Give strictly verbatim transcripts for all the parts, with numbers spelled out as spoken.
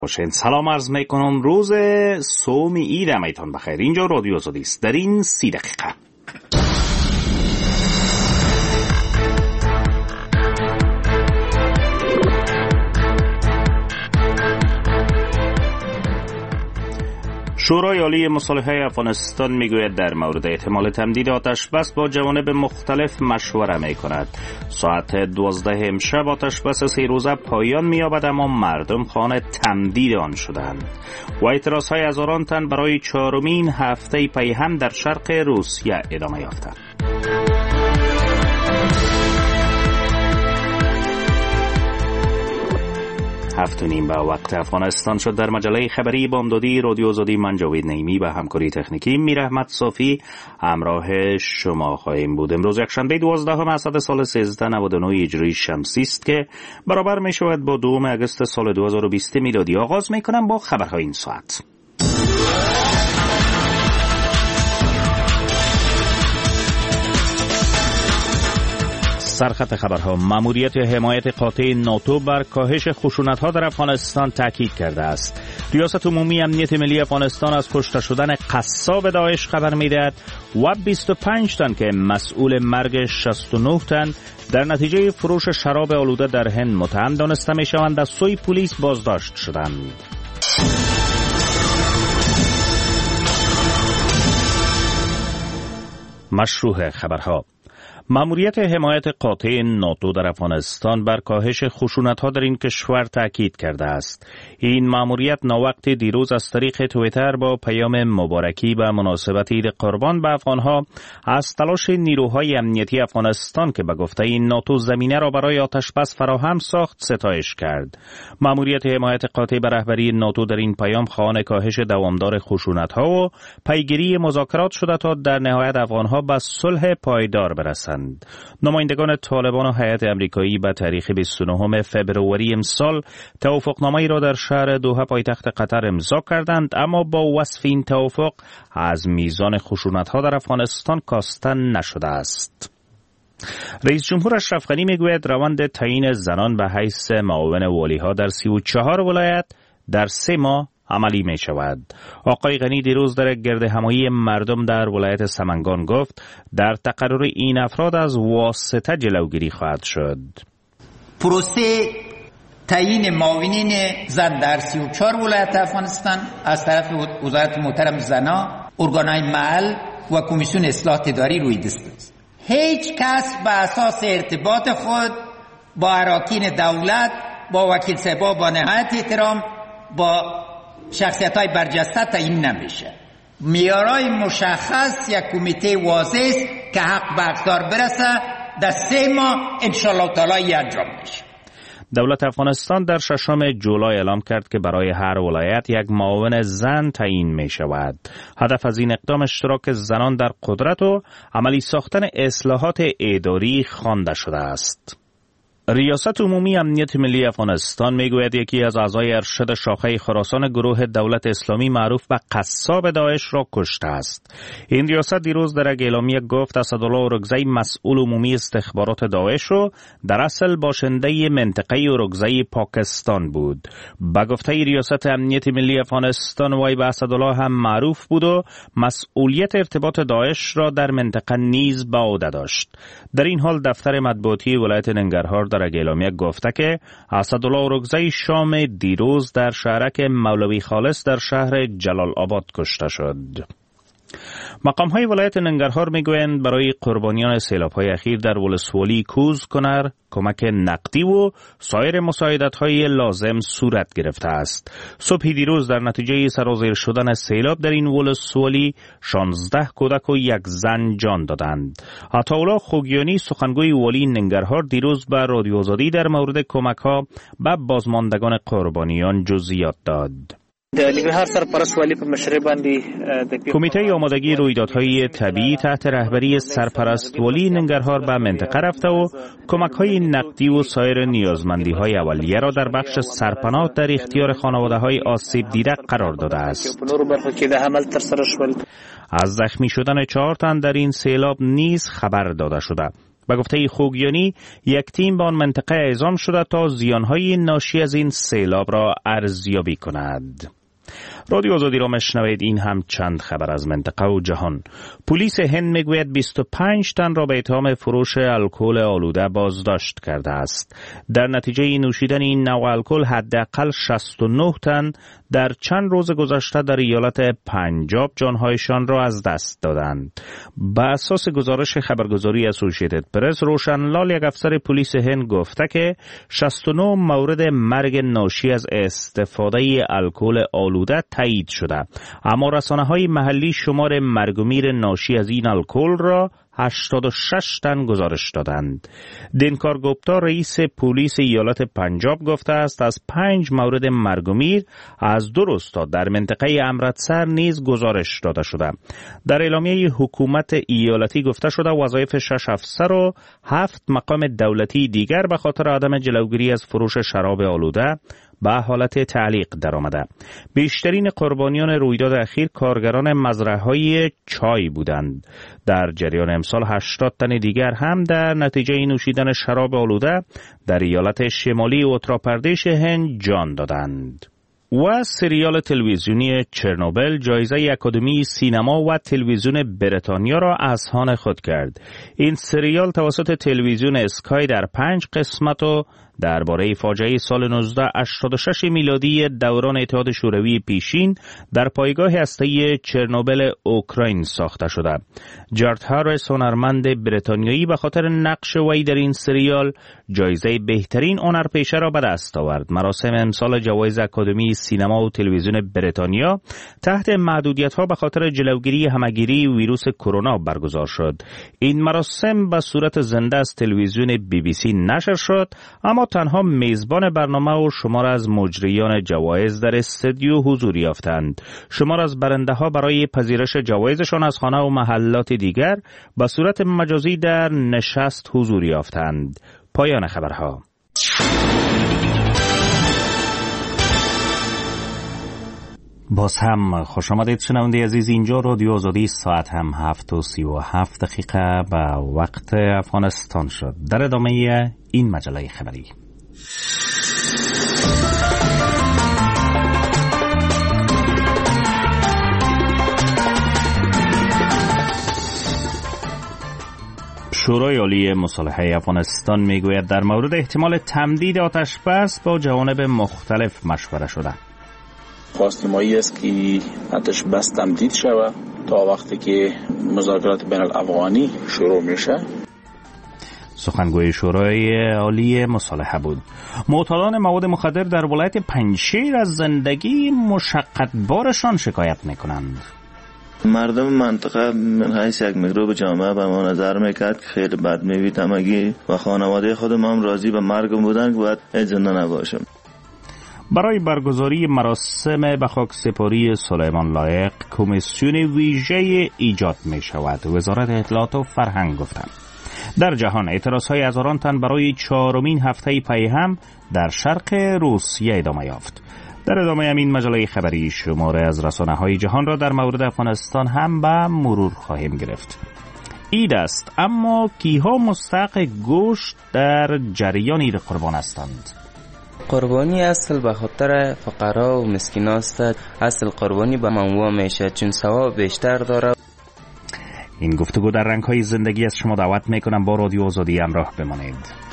باشین. سلام عرض میکنم. روز سوم عید میتون بخیر. اینجا رادیو آزادی است. در این سی دقیقه شورای عالی مصالحه افغانستان میگوید در مورد احتمال تمدید آتش بس با جوانب مختلف مشوره میکند. ساعت دوازده امشب آتش بس سه روزه پایان مییابد، اما مردم خواهان تمدید آن شدند و اعتراضهای هزاران تن برای چهارمین هفته پیهم در شرق روسیه ادامه یافته. هفت و نیم به وقت افغانستان شد. در مجله خبری بامدادی رادیو آزادی من جاوید نعیمی و همکاری تکنیکی میر احمد صافی همراه شما خواهیم بود. امروز یکشنبه دوازدهم اسد سال سیزده نود و نه هجری شمسی است که برابر می شود با دوم اگست سال دو هزار و بیست میلادی. آغاز می کنم با خبرهای این ساعت. سرخط خبرها: ماموریت حمایت قاطع ناتو بر کاهش خشونت‌ها در افغانستان تاکید کرده است. ریاست عمومی امنیت ملی افغانستان از کشته شدن قصاب داعش خبر می‌دهد و بیست و پنج تن که مسئول مرگ شصت و نه تن در نتیجه فروش شراب آلوده در هند متهم دانسته می‌شوند از سوی پلیس بازداشت شدند. مشروع خبرها: ماموریت حمایت قاطع ناتو در افغانستان بر کاهش خشونت‌ها در این کشور تاکید کرده است. این ماموریت ناوقت دیروز از طریق توییتر با پیام مبارکی به مناسبت عید قربان به افغان‌ها از تلاش نیروهای امنیتی افغانستان که به گفته این ناتو زمینه را برای آتش‌بس فراهم ساخت ستایش کرد. ماموریت حمایت قاطع به رهبری ناتو در این پیام خواهان کاهش دوامدار خشونت‌ها و پیگیری مذاکرات شده تا در نهایت افغان‌ها به صلح پایدار برسند. نمایندگان طالبان و هیئت امریکایی به تاریخ بیست و نهم فوریه امسال توافقنامه‌ای را در شهر دوحه پایتخت قطر امضا کردند، اما با وصف این توافق از میزان خشونت‌ها در افغانستان کاسته نشده است. رئیس جمهور اشرف غنی میگوید روند تعیین زنان به حیث معاون والی‌ها در سی و چهار ولایت در سه ماه عملی می شود. آقای غنی دیروز در گرد همایی مردم در ولایت سمنگان گفت در تقرر این افراد از واسطه جلوگیری خواهد شد. پروسه تعیین معاونین زن در سی و چهار ولایت افغانستان از طرف وزارت محترم زنا، ارگانهای محل و کمیسیون اصلاح اداری روی دست است. هیچ کس به اساس ارتباط خود با اراکین دولت، با وکیل صاحبا با نهایت احترام با شخصیت‌های برجسته تعیین نمیشه. معیارهای مشخص یک کمیته واضح است که حق به حقدار برسه، در سه ماه انشالله تعالی انجام میشه. دولت افغانستان در ششم جولای اعلام کرد که برای هر ولایت یک معاون زن تعیین می شود. هدف از این اقدام اشتراک زنان در قدرت و عملی ساختن اصلاحات اداری خوانده شده است. ریاست عمومی امنیت ملی افغانستان میگوید یکی از اعضای ارشد شاخه خراسان گروه دولت اسلامی معروف به قصاب داعش را کشته است. این ریاست دیروز در یک اعلامیه گفت اسدالله اورکزی مسئول عمومی استخبارات داعش و در اصل باشنده منطقه اورکزی پاکستان بود. به گفته ریاست امنیت ملی افغانستان وی به اسدالله هم معروف بود و مسئولیت ارتباط داعش را در منطقه نیز به عهده داشت. در این حال دفتر مطبوعاتی ولایت ننگرهار در اعلامیه گفته که اسدالله اورکزی شام دیروز در شهرک مولوی خالص در شهر جلال آباد کشته شد. مقام‌های ولایت ننگرهار میگویند برای قربانیان سیلاب‌های اخیر در ولسوالی کوز کنر کمک نقدی و سایر مساعدت‌های لازم صورت گرفته است. صبح دیروز در نتیجه سرازیر شدن سیلاب در این ولسوالی شانزده کودک و یک زن جان دادند. عطاالله خوگیانی سخنگوی والی ننگرهار دیروز به رادیو آزادی در مورد کمک‌ها به بازماندگان قربانیان جزئیات داد. کمیته آمادگی رویدادهای طبیعی تحت رهبری سرپرست والی ننگرهار به منطقه رفته و کمک‌های نقدی و سایر نیازمندی‌های اولیه را در بخش سرپناه در اختیار خانواده‌های آسیب دیده قرار داده است. از زخمی شدن چهار تن در این سیلاب نیز خبر داده شده. به گفته خوگیانی یک تیم به آن منطقه اعزام شده تا زیانهای ناشی از این سیلاب را ارزیابی کند. رادیو آزادی را مشنوید. این هم چند خبر از منطقه و جهان. پلیس هند میگوید بیست و پنج تن را به اتهام فروش الکل آلوده بازداشت کرده است. در نتیجه نوشیدن این نوع الکل حداقل شصت و نه تن در چند روز گذشته در ایالت پنجاب جانهایشان را از دست دادند. به اساس گزارش خبرگزاری اسوسییتد پرس، روشنلال یک افسر پلیس هند گفته که شصت و نه مورد مرگ ناشی از استفاده الکل آلوده تایید شده، اما رسانه‌های محلی شمار مرگ و میر ناشی از این الکل را هشتاد و شش تن گزارش دادند. دینکار گوپتا رئیس پلیس ایالت پنجاب گفته است از پنج مورد مرگ و میر از دو روستا در منطقه امرتسر نیز گزارش داده شده. در اعلامیه حکومت ایالتی گفته شده وظایف شش افسر و هفت مقام دولتی دیگر به خاطر عدم جلوگیری از فروش شراب آلوده به حالت تعلیق درآمده. بیشترین قربانیان رویداد اخیر کارگران مزرعه‌های چای بودند. در جریان امسال هشتاد تن دیگر هم در نتیجه نوشیدن شراب آلوده در ایالت شمالی اتراپردیش هند جان دادند. و سریال تلویزیونی چرنوبل جایزه اکادمی سینما و تلویزیون بریتانیا را از آن خود کرد. این سریال توسط تلویزیون اسکای در پنج قسمت و درباره فاجعه سال نوزده هشتاد و شش میلادی دوران اتحاد شوروی پیشین در پایگاه هسته‌ای چرنوبل اوکراین ساخته شده. جارد هاریس، هنرمند بریتانیایی، به خاطر نقش وی در این سریال جایزه بهترین هنرپیشه را به دست آورد. مراسم امسال جوایز اکادمی سینما و تلویزیون بریتانیا تحت محدودیت‌ها به خاطر جلوگیری همه‌گیری ویروس کرونا برگزار شد. این مراسم به صورت زنده از تلویزیون بی بی سی نشر شد، اما تنها میزبان برنامه و شمار از مجریان جوایز در استودیو حضور یافتند. شمار از برنده ها برای پذیرش جوایزشان از خانه و محلات دیگر به صورت مجازی در نشست حضور یافتند. پایان خبرها. باز هم خوش آمدید شنونده عزیز. اینجا رادیو آزادی، ساعت هم هفت و سی و هفت دقیقه به وقت افغانستان شد. در ادامه این مجله خبری شورای عالی مصالحه افغانستان میگوید در مورد احتمال تمدید آتش بس با جوانب مختلف مشوره شده. خواست ما است که آتش بس تمدید شود تا وقتی که مذاکرات بین الافغانی شروع میشه. سخنگوی شورای عالی مصالحه بود. معتادان مواد مخدر در ولایت پنجشیر از زندگی مشقتبارشان شکایت میکنند. مردم منطقه من حیث یک مغروب جامعه به ما نظر میکرد که خیلی بد میوید همگی و خانواده خودم هم راضی به مرگم بودن که باید زنده نباشم. برای برگزاری مراسم به خاک سپاری سلیمان لایق کمیسیون ویژه ایجاد می شود. وزارت اطلاعات و فرهنگ گفتند. در جهان اعتراضهای هزاران تن برای چهارمین هفته پیهم در شرق روسیه ادامه یافت. در ادامه همین مجله خبری شماره از رسانه‌های جهان را در مورد افغانستان هم به مرور خواهیم گرفت. عید است، اما کیها مستحق گوشت در جریان عید قربان هستند؟ قربانی اصل به خاطر فقرا و مسکینا است. اصل قربانی به منوع میشه چون ثواب بیشتر داره. این گفتگو در رنگ‌های زندگی از شما دعوت میکنم با رادیو آزادی همراه بمانید.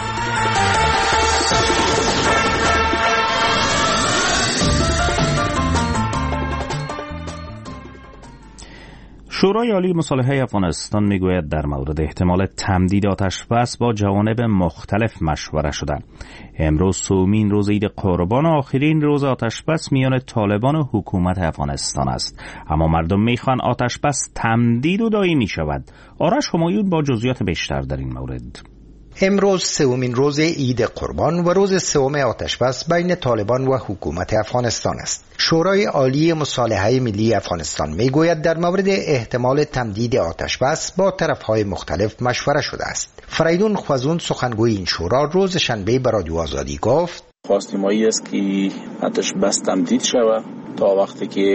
شورای عالی مصالحه افغانستان میگوید در مورد احتمال تمدید آتش بس با جوانب مختلف مشوره شده. امروز سومین روز عید قربان و آخرین روز آتش بس میان طالبان و حکومت افغانستان است، اما مردم میخوان آتش بس تمدید و دائمی شود. آرش همایون با جزئیات بیشتر در این مورد. امروز سومین روز عید قربان و روز سوم آتشبس بین طالبان و حکومت افغانستان است. شورای عالی مصالحه ملی افغانستان میگوید در مورد احتمال تمدید آتشبس با طرفهای مختلف مشوره شده است. فریدون خوازون سخنگوی این شورا روز شنبه به رادیو آزادی گفت: خواست ما است که آتش بس تمدید شود تا وقتی که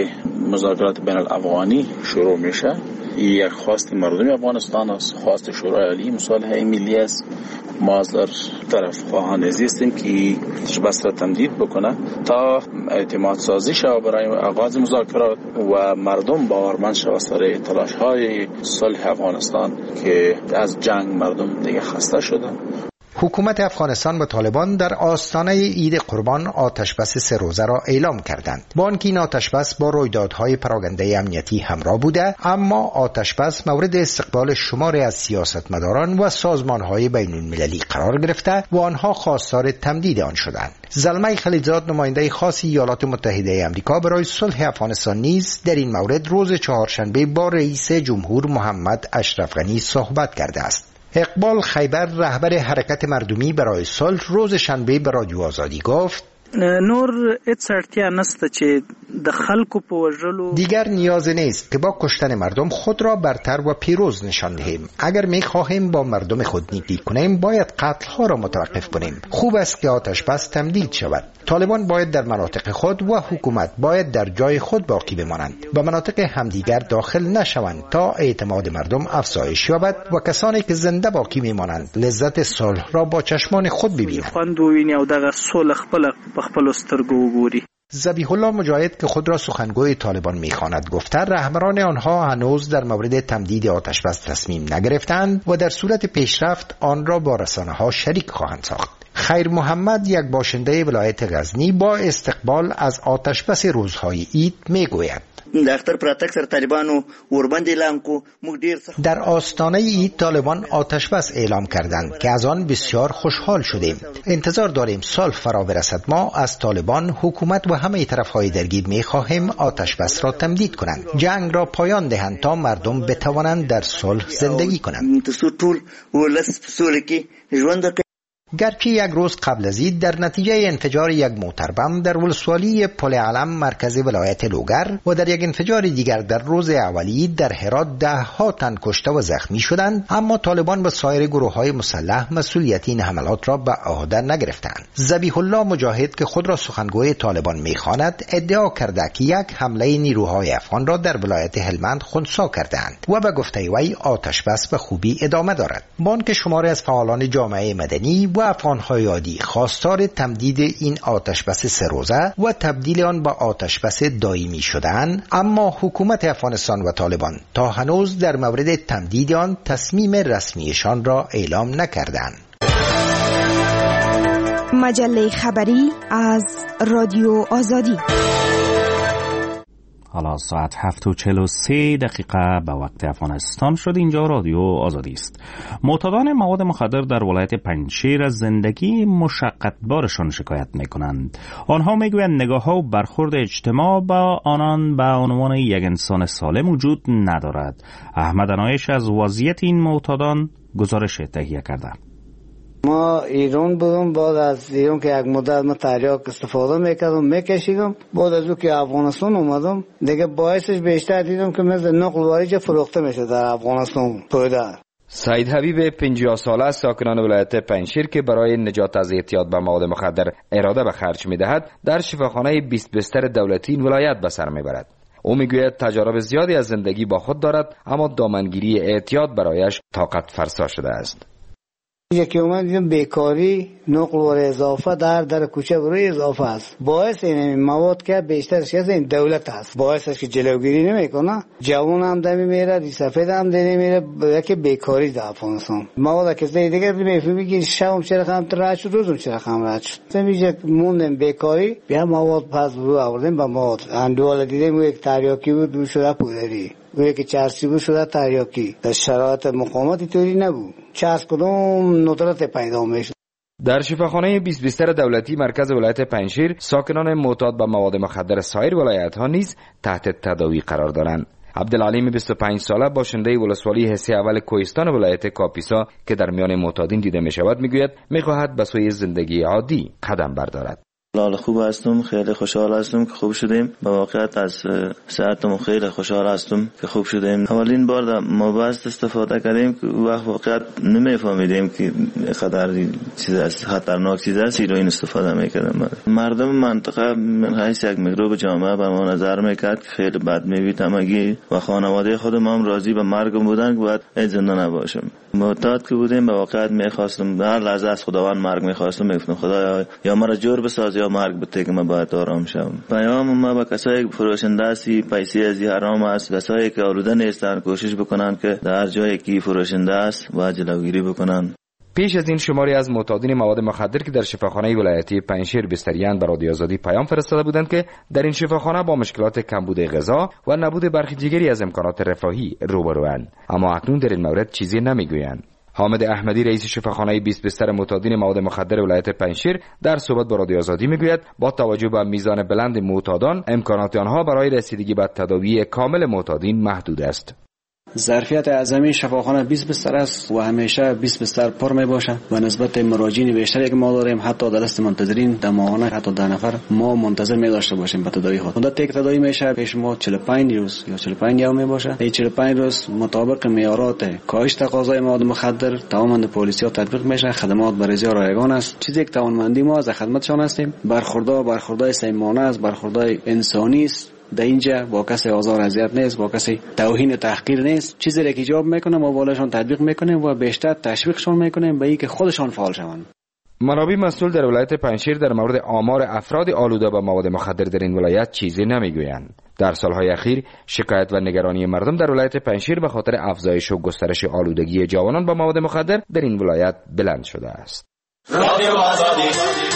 مذاکرات بین الافغانی شروع میشه. یک خواست مردم افغانستان است، خواست شورای عالی مصالحه ملی است. ما از در طرف خواهان زیستیم که بس را تمدید بکنه تا اعتماد سازی شود برای آغاز مذاکرات و مردم باورمند شود سر تلاش های صلح افغانستان که از جنگ مردم دیگه خسته شدن. حکومت افغانستان و طالبان در آستانه عید قربان آتشبس سه روزه را اعلام کردند. با آنکه این آتشبس با رویدادهای پراکنده امنیتی همراه بوده، اما آتشبس مورد استقبال شماری از سیاستمداران و سازمانهای بین المللی قرار گرفته و آنها خواستار تمدید آن شدند. زلمه خلیلزاد، نماینده خاص ایالات متحده آمریکا برای صلح افغانستان، نیز در این مورد روز چهارشنبه با رئیس جمهور محمد اشرف غنی صحبت کرده است. اقبال خیبر، رهبر حرکت مردمی برای صلح، روز شنبه به رادیو آزادی گفت: نور هیڅ اړتیا نشته چې د خلکو په وژلو دیگر نیاز نیست که با کشتن مردم خود را برتر و پیروز نشان دهیم. اگر می خواهیم با مردم خود نیکی کنیم باید قتل ها را متوقف کنیم. خوب است که آتش بس تمدید شود. طالبان باید در مناطق خود و حکومت باید در جای خود باقی بمانند، به مناطق همدیگر داخل نشوند تا اعتماد مردم افزایش یابد و کسانی که زنده باقی میمانند لذت صلح را با چشمان خود ببینند. خوند ویني او دغه صلح خپل خپل سترګو وګوري. ذبیح الله مجاهد که خود را سخنگوی طالبان میخواند گفته رهبران آنها هنوز در مورد تمدید آتشبس تصمیم نگرفتند و در صورت پیشرفت آن را با رسانه‌ها شریک خواهند ساخت. خیر محمد، یک باشنده ولایت غزنی، با استقبال از آتشبس روزهای عید میگوید: در آستانه عید طالبان آتشبس اعلام کردند که از آن بسیار خوشحال شدیم. انتظار داریم صلح فرا برسد. ما از طالبان، حکومت و همه طرفهای درگیر می‌خواهیم آتشبس را تمدید کنند، جنگ را پایان دهند تا مردم بتوانند در صلح زندگی کنند. گرچه یک روز قبل از عید در نتیجه انفجار یک موتر بم در ولسوالی پل علم مرکز ولایت لوگر و در یک انفجار دیگر در روز اولی در هرات ده ها تن کشته و زخمی شدند، اما طالبان و سایر گروه‌های مسلح مسئولیت این حملات را به عهده نگرفتند. ذبیح الله مجاهد که خود را سخنگوی طالبان می‌خواند ادعا کرده که یک حمله نیروهای افغان را در ولایت هلمند خنثی کردند و به گفته وی آتشبس به خوبی ادامه دارد. با آنکه شماری از فعالان جامعه مدنی و افغان‌های عادی خواستار تمدید این آتشبس سه روزه و تبدیل آن به آتشبس دائمی شدند، اما حکومت افغانستان و طالبان تا هنوز در مورد تمدید آن تصمیم رسمیشان را اعلام نکردند. مجله خبری از رادیو آزادی. حالا ساعت هفت و چهل و سه دقیقه به وقت افغانستان شد. اینجا رادیو آزادی است. معتادان مواد مخدر در ولایت پنجشیر از زندگی مشقتبارشان شکایت میکنند. آنها میگویند نگاه ها و برخورد اجتماع با آنان به عنوان یک انسان سالم وجود ندارد. احمد عنایش از وضعیت این معتادان گزارش تهیه کرده. ما ایران بودم، بعد از ایران که یک مدت ما تریاک استفاده میکردم میکشیدم، بعد از اون که افغانستان اومدم دیگه باعثش بیشتر دیدم که مثل نقل واریج فروخته میشه در افغانستان پایدار. سید حبیب پنجاه ساله است، ساکنان ولایت پنجشیر که برای نجات از اعتیاد به مواد مخدر اراده به خرج میدهد در شفاخانه بیست بستر دولتی این ولایت به سر میبرد. او میگوید تجارب زیادی از زندگی با خود دارد، اما دامنگیری اعتیاد برایش طاقت فرسا شده است. یکی اومد دیدم بیکاری، نقل و اضافه در در کوچه بروی اضافه است. باعث این مواد که بیشترش از این دولت است، باعثش که جلوگیری نمیکنه. جوان هم دمی میره، ری سفید هم دمی میره، یکی بیکاری در افغانستان. مواد که زی دیگر میفهمی که شبم چرا خام رد شد، روزم چرا خام رد شد. میگه موندم بیکاری، بیا مواد پس برو آوردیم با مواد. اندوال دیدیم یک تریاکی بود شده پودری. وی که چرسی بود شده تریاکی. در شرایط مقاومتی طوری نبود. چه از کدوم ندرت پیدا میشد. در شفاخانه بیست بستر دولتی مرکز ولایت پنجشیر ساکنان معتاد به مواد مخدر سایر ولایت ها نیز تحت تداوی قرار دارند. عبدالعلیم بیست و پنج ساله باشنده ولسوالی حصه اول کوهستان ولایت کاپیسا که در میان معتادین دیده می شود میگوید میخواهد به سوی زندگی عادی قدم بردارد. لال خوب هستم، خیلی خوشحال هستم که خوب شدیم. به واقعیت از صحتم خیلی خوشحال هستم که خوب شدیم. اولین بار در مباحث استفاده کردیم که وقت واقعیت نمیفهمیدیم که خطر چیز است، خطرناک چیز است، هیروئین استفاده میکردم. مردم منطقه من حیث یک میکروب جامعه به ما نظر میکرد که خیلی بد میوید همگی و خانواده خودم هم راضی به مرگم بودن که باید این زنده نباشم. معتاد که بودیم به واقعیت میخواستم هر لحظه از خداوند مرگ میخواستم، میگفتم خدایا یا مرا جور بساز یا مرگ بده که من باید آرام شم. پیام ما به کسایی که فروشنده هستی پیسه از حرام است، کسایی که آلوده نیستن کوشش بکنن که در جایی که فروشنده است باید جلوگیری بکنن. پیش از این شماری از معتادین مواد مخدر که در شفاخانه ولایتی پنجشیر بستریان به رادیو آزادی پیام فرستاده بودند که در این شفاخانه با مشکلات کمبود غذا و نبود برخی دیگری از امکانات رفاهی روبروند، اما اکنون در این مورد چیزی نمیگویند. حامد احمدی رئیس شفاخانه بیست بستر معتادین مواد مخدر ولایت پنجشیر در صحبت با رادیو آزادی میگوید با توجه به میزان بلند معتادان امکانات آنها برای رسیدگی به تداوی کامل معتادین محدود است. ظرفیت اعظمی شفاخانه بیست بستر است و همیشه بیست بستر پر می باشه و نسبت مراجعین بیشتری که ما داریم حتی در دست منتظرین در ماهانه حتی ده نفر ما منتظر می داشته باشیم به تداوی خود. مدت یک تداوی میشه پیش ما چهل و پنج روز یا چهل و پنج یوم می باشه. این چهل و پنج روز مطابق معیارات کاهش تقاضای مواد مخدر توانمند پلیسی تطبیق میشه. خدمات برای رایگان است. چیزی که توانمندی ما از خدمتشان هستیم. برخوردار برخوردار سیمانه است، برخوردار انسانی است. در اینجا با کسی آزار اذیت نیست، با کسی توهین تحقیر نیست. چیزی را که ایجاب میکنه ما بالاشون تطبیق میکنیم و بیشتر تشویقشون میکنیم به اینکه خودشان فعال شوند. منابع مسئول در ولایت پنجشیر در مورد آمار افراد آلوده به مواد مخدر در این ولایت چیزی نمیگویند. در سالهای اخیر شکایت و نگرانی مردم در ولایت پنجشیر به خاطر افزایش و گسترش آلودگی جوانان به مواد مخدر در این ولایت بلند شده است. رادیو آزادی.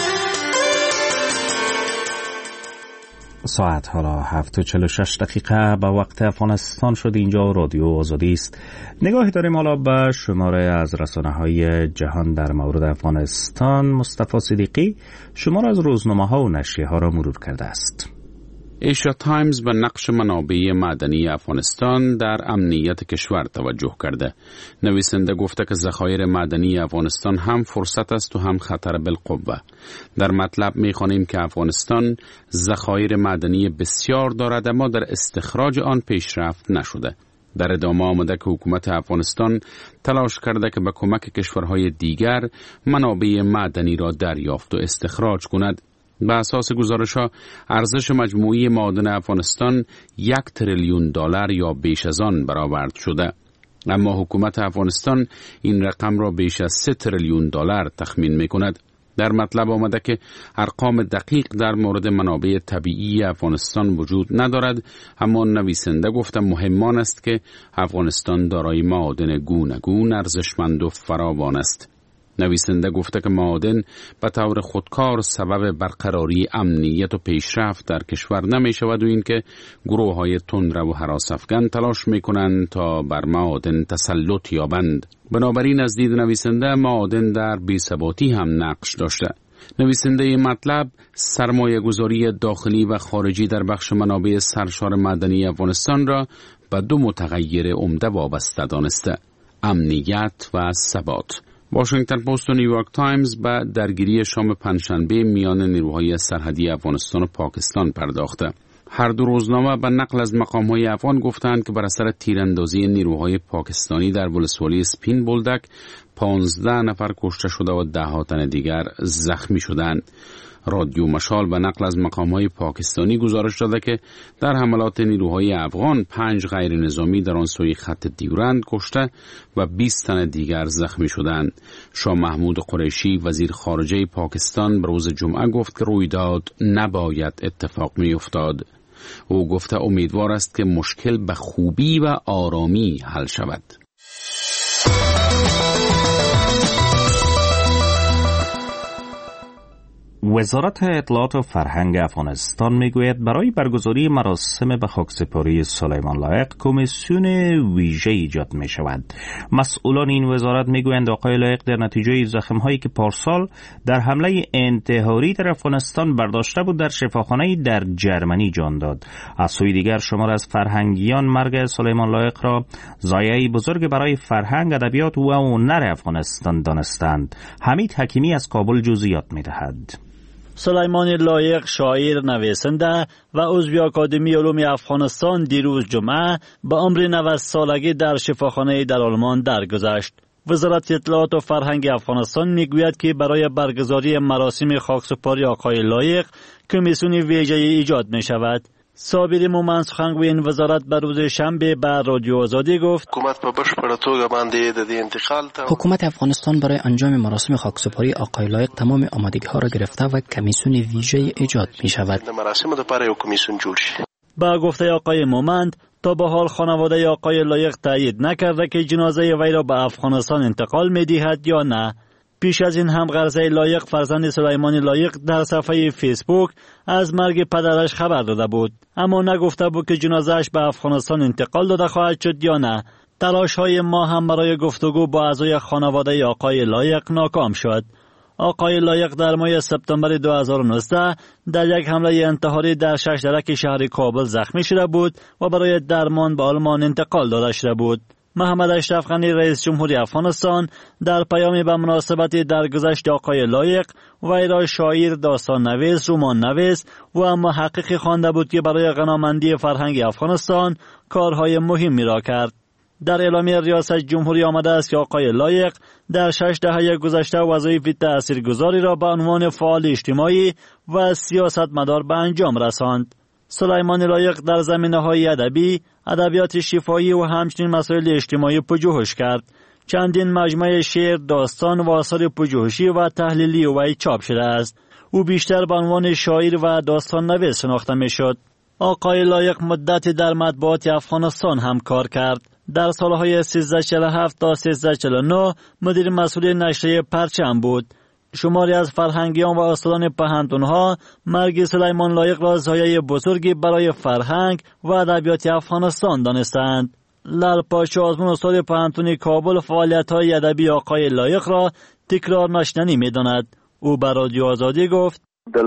ساعت حالا هفت و چهل و شش دقیقه به وقت افغانستان شد. اینجا رادیو آزادی است. نگاهی داریم حالا به شماره از رسانه های جهان در مورد افغانستان. مصطفی صدیقی شماره از روزنامه ها و نشریه ها را مرور کرده است. ایشیا تایمز به نقش منابع معدنی افغانستان در امنیت کشور توجه کرده. نویسنده گفته که ذخایر معدنی افغانستان هم فرصت است و هم خطر بالقوه. در مطلب می‌خوانیم که افغانستان ذخایر معدنی بسیار دارد اما در استخراج آن پیشرفت نشده. در ادامه آمده که حکومت افغانستان تلاش کرده که به کمک کشورهای دیگر منابع معدنی را دریافت و استخراج کند. به اساس گزارش‌ها ارزش مجموعی معادن افغانستان یک تریلیون دلار یا بیش از آن برآورد شده، اما حکومت افغانستان این رقم را بیش از سه تریلیون دلار تخمین می‌کند. در مطلب آمده که ارقام دقیق در مورد منابع طبیعی افغانستان وجود ندارد، اما نویسنده گفته مهمان است که افغانستان دارای معادن گوناگون ارزشمند و فراوان است. نویسنده گفته که معادن به طور خودکار سبب برقراری امنیت و پیشرفت در کشور نمی شود و اینکه گروه های تندرو و هراس افکن تلاش می کنند تا بر معادن تسلط یابند. بنابراین از دید نویسنده معادن در بی‌ثباتی هم نقش داشته. نویسنده مطلب سرمایه گذاری داخلی و خارجی در بخش منابع سرشار معدنی افغانستان را به دو متغیر عمده وابسته دانسته: امنیت و ثبات. واشنگتن پست و نیویورک تایمز به درگیری شام پنجشنبه میان نیروهای سرحدی افغانستان و پاکستان پرداخته. هر دو روزنامه به نقل از مقام‌های افغان گفتند که بر اثر تیراندازی نیروهای پاکستانی در ولسوالی سپین بولدک پانزده نفر کشته شده و ده ها تن دیگر زخمی شدند. رادیو مشال به نقل از مقام‌های پاکستانی گزارش داده که در حملات نیروهای افغان پنج غیر نظامی در آن سوی خط دیورند کشته و بیست تن دیگر زخمی شدند. شاه محمود قریشی وزیر خارجه پاکستان به روز جمعه گفت که رویداد نباید اتفاق می‌افتاد. او گفته امیدوار است که مشکل به خوبی و آرامی حل شود. وزارت اطلاعات و فرهنگ افغانستان میگوید برای برگزاری مراسم به خاکسپاری سلیمان لایق کمیسیون ویژه ایجاد می شود. مسئولان این وزارت میگویند آقای لایق در نتیجه زخم‌هایی که پارسال در حمله انتحاری در افغانستان برداشته بود در شفاخانه در جرمنی جان داد. از سوی دیگر شمار از فرهنگیان مرگ سلیمان لایق را ضایعه‌ای بزرگ برای فرهنگ، ادبیات و هنر افغانستان دانستند. حمید حکیمی از کابل جزئیات می‌دهد. سلیمان لایق، شاعر، نویسنده و عضو آکادمی علوم افغانستان، دیروز جمعه به عمر نود سالگی در شفاخانه در آلمان درگذشت. وزارت اطلاعات و فرهنگ افغانستان میگوید که برای برگزاری مراسم خاکسپاری آقای لایق کمیسیون ویژه ایجاد می شود. صابر مومن سخنگوی این وزارت به روز شنبه به رادیو آزادی گفت حکومت په بشپړه توګه باندې د دې انتقال ته حکومت افغانستان برای انجام مراسم خاکسپاری آقای لایق تمام آمادگی‌ها را گرفته و کمیسیون ویژه ایجاد می شود. د مراسم لپاره یو کمیسیون جوړ شي. با گفته آقای مومند، تا به حال خانواده آقای لایق تایید نکرده که جنازه وی را به افغانستان انتقال می دهد یا نه. پیش از این هم غرزه لایق، فرزند سلیمان لایق، در صفحه فیسبوک از مرگ پدرش خبر داده بود، اما نگفته بود که جنازه‌اش به افغانستان انتقال داده خواهد شد یا نه. تلاش های ما هم برای گفتگو با اعضای خانواده آقای لایق ناکام شد. آقای لایق در ماه سپتامبر دو هزار و نوزده در یک حمله انتحاری در شش درک شهر کابل زخمی شده بود و برای درمان به آلمان انتقال داده شده بود. محمد اشرف غنی رئیس جمهوری افغانستان در پیامی به مناسبت درگذشت آقای لایق وی را شاعر، داستان نویس، رمان نویس و محققی خوانده بود که برای غنامندی فرهنگ افغانستان کارهای مهمی را کرد. در اعلامیه ریاست جمهوری آمده است که آقای لایق در شش دهه گذشته وظایف تاثیرگذاری را به عنوان فعال اجتماعی و سیاستمدار به انجام رساند. سلیمان لایق در زمینه‌های ادبی، ادبیات شفاهی و همچنین مسائل اجتماعی پژوهش کرد. چندین مجموعه شعر، داستان و آثار پژوهشی و تحلیلی وی چاپ شده است. او بیشتر به عنوان شاعر و داستان نویس شناخته می‌شد. آقای لایق مدتی در مطبوعات افغانستان هم کار کرد. در سالهای سیزده چهل و هفت تا سیزده چهل و نه مدیر مسئول نشریه پرچم بود. شماری از فرهنگیان و استادان پهنتونها مرگ سلیمان لایق را ضایعه بزرگی برای فرهنگ و ادبیات افغانستان دانستند. لال پاشا آزمون استاد پهنتون کابل فعالیت‌های ادبی آقای لایق را تکرار نشدنی می‌داند. او به رادیو آزادی گفت: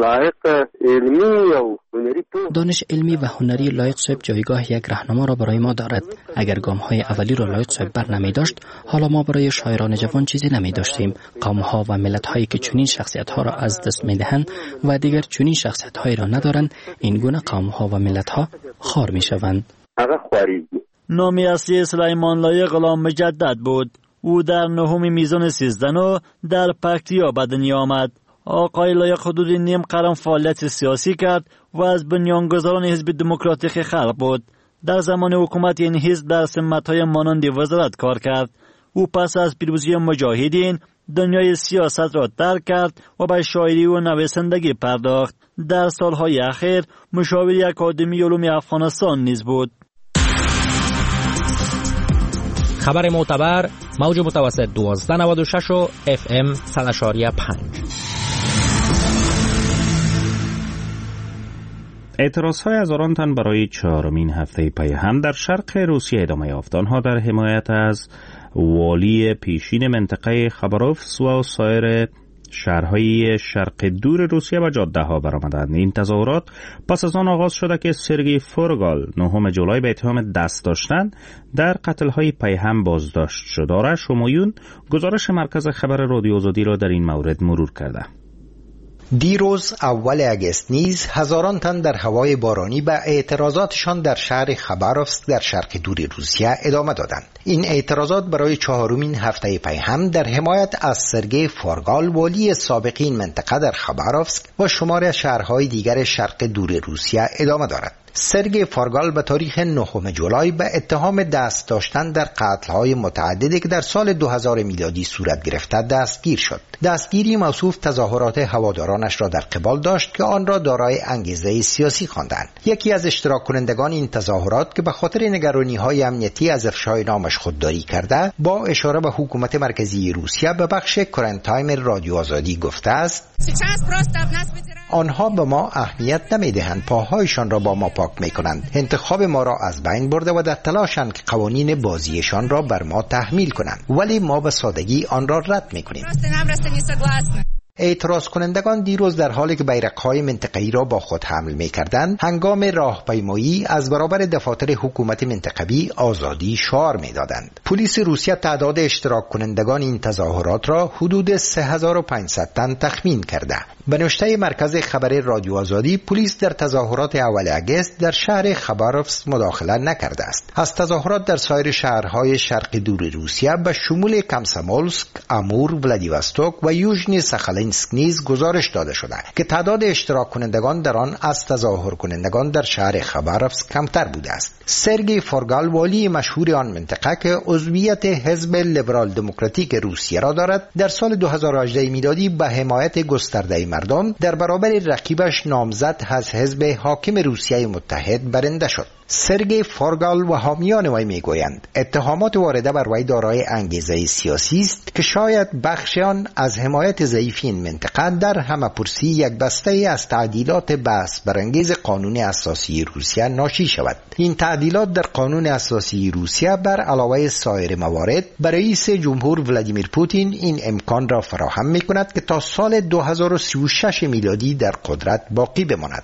دانش علمی و هنری لایق صاحب جایگاه یک راهنما را برای ما دارد. اگر گام های اولی را لایق صاحب بر نمی داشت، حالا ما برای شاعران جوان چیزی نمی داشتیم. قوم ها و ملت هایی که چنین شخصیت ها را از دست می دهند و دیگر چنین شخصیت هایی را ندارند، این گونه قوم ها و ملت ها خار می شوند. نام اصلی سلیمان لایق غلام مجدد بود. او در نهم میزان سیزده در پکتیا به دنیا آمد. آقای لایق حدود نیم قرن فعالیت سیاسی کرد و از بنیانگذاران حزب دموکراتیک خلق بود. در زمان حکومت این حزب در سمت‌های مانند وزارت کار کرد. او پس از پیروزی مجاهدین دنیای سیاست را ترک کرد و به شاعری و نویسندگی پرداخت. در سالهای اخیر مشاور اکادمی علوم افغانستان نیز بود. خبر معتبر موج متوسط دوازده نود و شش و اف ام صد و شش و پنج. اعتراضهای هزاران تن برای چهارمین هفته پی هم در شرق روسیه ادامه یافت. آنها در حمایت از والی پیشین منطقه خباروفسک و سایر شهرهای شرق دور روسیه و جاده ها برآمدند. این تظاهرات پس از آن آغاز شده که سرگئی فورگال نهم جولای به اتهام دست داشتن در قتل‌های پی هم بازداشت شد. آرش همایون گزارش مرکز خبر رادیو آزادی را در این مورد مرور کرده. دیروز اول اگست نیز هزاران تن در هوای بارانی به اعتراضاتشان در شهر خباروفسک در شرق دور روسیه ادامه دادند. این اعتراضات برای چهارمین هفته پی هم در حمایت از سرگئی فورگال والی سابق این منطقه در خباروفسک و شمار شهرهای دیگر شرق دور روسیه ادامه دارد. سرگئی فورگال به تاریخ نهم جولای به اتهام دست داشتن در قتل‌های متعددی که در سال دو هزار میلادی صورت گرفته دستگیر شد. دستگیری موصوف تظاهرات هوادارانش را در قبال داشت که آن را دارای انگیزه سیاسی خواندند. یکی از اشتراک کنندگان این تظاهرات که به خاطر نگرانی‌های امنیتی از افشای نامش خودداری کرده، با اشاره به حکومت مرکزی روسیه به بخش کرنت تایم رادیو آزادی گفته است: آنها به ما اهمیت نمیدهند، پاهایشان را با ما پاک میکنند، انتخاب ما را از بین برده و در تلاشند که قوانین بازیشان را بر ما تحمیل کنند، ولی ما به سادگی آن را رد میکنیم. اعتراض کنندگان دیروز در حالی که بیرق‌های منطقه‌ای را با خود حمل می‌کردند، هنگام راهپیمایی از برابر دفاتر حکومت منطقوی آزادی شعار می‌دادند. پلیس روسیه تعداد اشتراک کنندگان این تظاهرات را حدود سه هزار و پانصد تن تخمین کرده. به نشته مرکز خبر رادیو آزادی، پلیس در تظاهرات اول آگوست در شهر خباروفسک مداخله نکرده است. از تظاهرات در سایر شهرهای شرق دور روسیه به شمول کامسامولسک، امور، ولادیواستوک و یوژنی ساخالینسک نیز گزارش داده شده که تعداد اشتراک کنندگان در آن از تظاهر کنندگان در شهر خباروفسک کمتر بوده است. سرگئی فورگال، والی مشهور آن منطقه که عضویت حزب لیبرال دموکراتیک روسیه را دارد، در سال دو هزار و هجده میلادی به حمایت گسترده مردم در برابر رقیبش نامزد از حزب حاکم روسیه متحد برنده شد. سرگئی فورگال و حامیان وی میگویند اتهامات وارده بر وی دارای انگیزه سیاسی است که شاید بخش آن از حمایت ضعیف این منطقه در همه‌پرسی یک بسته از تعدیلات بحث برانگیز قانون اساسی روسیه ناشی شود. این تعدیلات در قانون اساسی روسیه بر علاوه سایر موارد برای رئیس جمهور ولادیمیر پوتین این امکان را فراهم می‌کند که تا سال دو هزار و سی و شش میلادی در قدرت باقی بماند.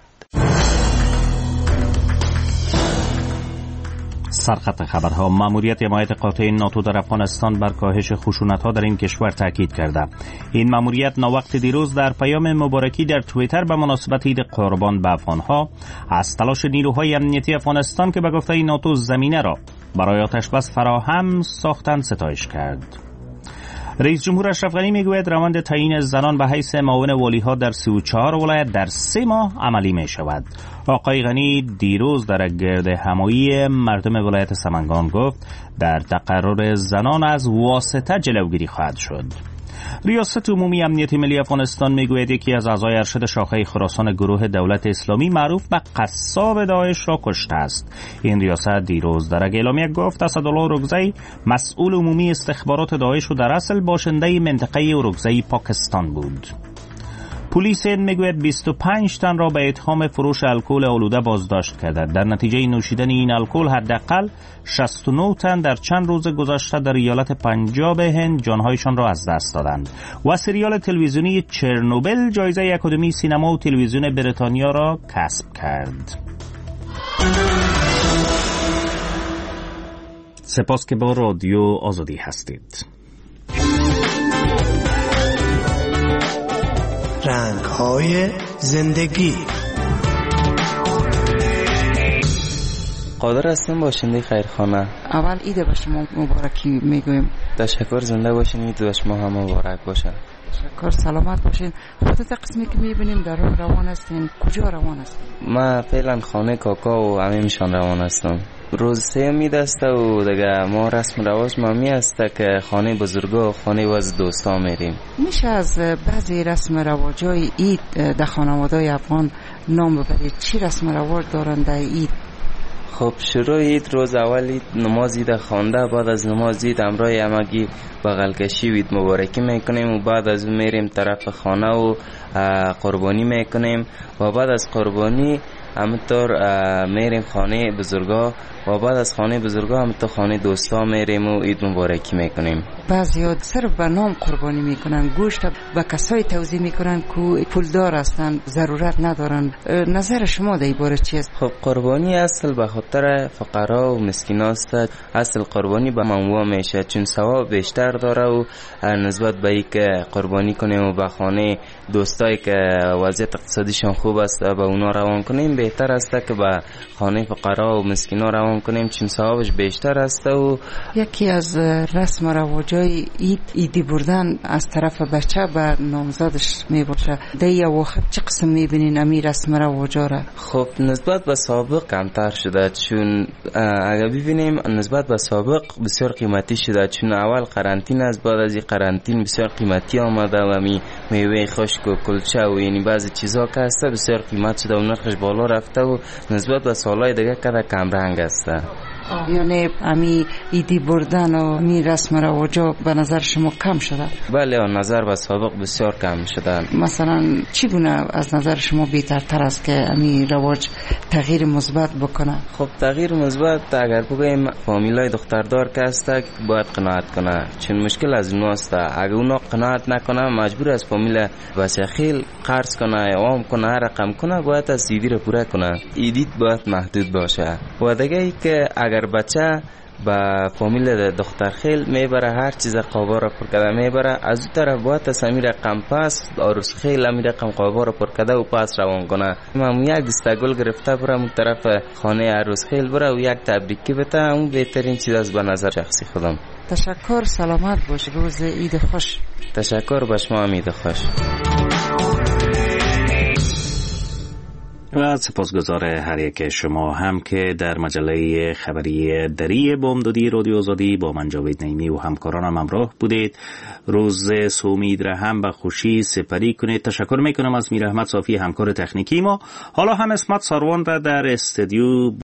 سرخط خبرها: ماموریت حمایت قاطع ناتو در افغانستان بر کاهش خشونت‌ها در این کشور تاکید کرده. این ماموریت ناوقت دیروز در پیام مبارکی در توییتر به مناسبت عید قربان به افغان‌ها از تلاش نیروهای امنیتی افغانستان که به گفته ناتو زمینه را برای آتش‌بس فراهم ساختن ستایش کرد. رئیس جمهور اشرف غنی میگوید روند تعیین زنان به حیث معاون والی‌ها در سی و چهار ولایت در سه ماه عملی می شود. آقای غنی دیروز در گرد همایی مردم ولایت سمنگان گفت در تقرر زنان از واسطه جلوگیری خواهد شد. ریاست عمومی امنیت ملی افغانستان میگوید یکی از اعضای ارشد شاخه خراسان گروه دولت اسلامی معروف به قصاب داعش را کشته است. این ریاست دیروز در اعلامیه گفت اسدالله اورکزی مسئول عمومی استخبارات داعش و در اصل باشنده منطقه اورکزی پاکستان بود. پلیس هند میگوید بیست و پنج تن را به اتهام فروش الکل آلوده بازداشت کرده. در نتیجه نوشیدن این الکل حداقل شصت و نه تن در چند روز گذشته در ایالت پنجاب هند جانهایشان را از دست دادند. و سریال تلویزیونی چرنوبل جایزه اکادمی سینما و تلویزیون بریتانیا را کسب کرد. سپاس که با رادیو آزادی هستید. رنگ‌های زندگی. قادر هستم باشنده خیرخانه. اول عید به شما مبارکی میگویم. تشکر، زنده باشین، عید به شما هم مبارک باشه. تشکر، سلامت باشین. خودت قسمی که میبینیم در راه روان هستین، کجا روان هستین؟ ما فعلا خانه کاکا و عمیمشان روان هستم. روز سه می دسته و دیگه ما رسم رواج ما می هسته که خانه بزرگا و خانه وز دوستا میریم. میشه از بعضی رسم رواجای عید در خانواده‌های افغان نام ببرید؟ چی رسم رواج دارن در عید؟ خب شروع عید روز اول عید نماز عید خوانده، بعد از نماز عید همراه همگی بغل کشی عید مبارکی میکنیم و بعد از اون میریم طرف خانه و قربانی میکنیم و بعد از قربانی همینطور میریم خانه بزرگا و بعد از خانه بزرگا همینطور خانه دوستا میریم و عید مبارکی میکنیم. بعضی صرف به نام قربانی میکنن، گوشت به کسای توزیع میکنن که پولدار هستن، ضرورت ندارن. نظر شما در این باره چیست؟ خب قربانی اصل به خاطر فقرا و مسکینا است. اصل قربانی به منوع میشه چون ثواب بیشتر داره و نسبت به اینکه قربانی کنیم و به خانه دوستایی که وضعیت اقتصادیشان خوب است به اونا روان کنیم بهتر است که به خانه فقرا و مسکینا روان کنیم چون ثوابش بیشتر است. و یکی از رسم و رواجای عید عیدی بردن از طرف بچه به نامزدش می باشه. در یه وقت چه قسم می بینین امی رسم و رواجا را؟ خب نسبت به سابق کمتر شده چون اگر ببینیم نسبت به سابق بسیار قیمتی شده چون اول قرنطینه است، بعد از این قرنطینه بسیار قیمتی آمده و می میوه خشک و کلچه و یعنی بعضی چیزا که هست بسیار قیمت شده و نرخش بالا رفته و نسبت به سالهای دیگه کده کم رنگ است. یعنی امی ایدی بردن و می رسم رواجا به نظر شما کم شده؟ بله نظر به سابق بسیار کم شدن. مثلا چی گونه از نظر شما بهترتر است که امی رواج تغییر مثبت بکنه؟ خب تغییر مثبت اگر بگیم فامیلای دختردار که است باید قناعت کنه، چون مشکل از اونها است. اگر اونا قناعت نکنه مجبور است فامیل بچه خیل قرض کنه، عوام کنه، رقم کنه، باید از ایدی رو پوره کنه. ایدی باید محدود باشه. و دیگه ای که اگر بچه با فامیل دختر خیل میبره هر چیز قابا را پر کده میبره، از اون طرف باید از همین رقم پس عروس خیل همین رقم قابا را پر کده و پس روان کنه. من یک دسته گل گرفته برم اون طرف خانه عروس خیل بره و یک تبریکی بده، اون بهترین چیز از به نظر شخصی خودم. تشکر، سلامت باش، روز عید خوش. تشکر، به شما هم عید خوش. و سپاسگزار هر یک شما هم که در مجله خبری دری بامدادی رادیو آزادی با من جاوید نعیمی و همکارانم همراه بودید. روز سومید را هم به خوشی سپری کنید. تشکر میکنم از میر احمد صافی همکار تکنیکی ما. حالا هم اسمت ساروان را در استودیو